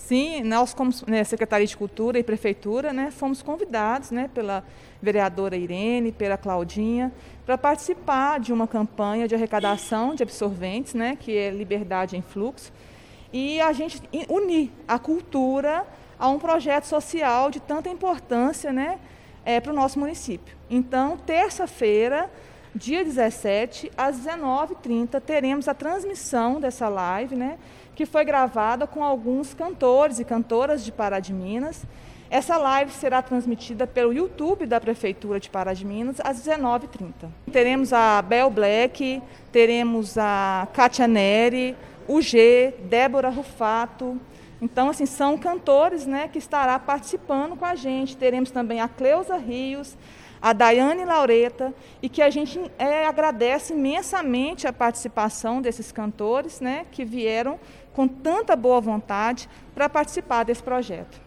Sim, nós como Secretaria de Cultura e Prefeitura, fomos convidados, pela vereadora Irene, pela Claudinha, para participar de uma campanha de arrecadação de absorventes, que é Liberdade em Fluxo, e a gente unir a cultura a um projeto social de tanta importância, para o nosso município. Então, terça-feira, dia 17, às 19h30, teremos a transmissão dessa live, que foi gravada com alguns cantores e cantoras de Pará de Minas. Essa live será transmitida pelo YouTube da Prefeitura de Pará de Minas, às 19h30. Teremos a Bel Black, teremos a Kátia Neri, o G, Débora Rufato. Então, assim, são cantores, que estará participando com a gente. Teremos também a Cleusa Rios, a Daiane Laureta, e que a gente agradece imensamente a participação desses cantores, que vieram com tanta boa vontade para participar desse projeto.